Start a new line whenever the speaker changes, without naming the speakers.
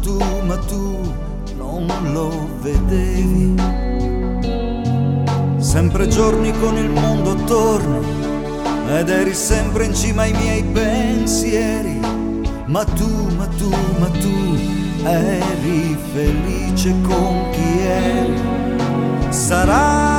tu non lo vedevi. Sempre giorni con il mondo attorno ed eri sempre in cima ai miei pensieri. Ma tu eri felice con chi eri. Sarà